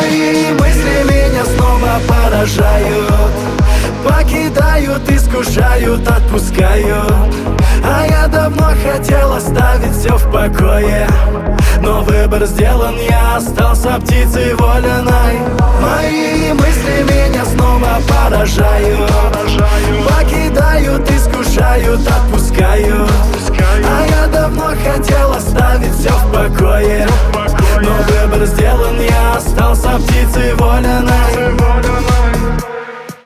Мои мысли меня снова поражают, покидают, искушают, отпускают. А я давно хотел оставить все в покое, но выбор сделан, я остался птицей вольной. Мои мысли меня снова поражают, покидают, искушают, отпускают. А я давно хотел оставить все в покое,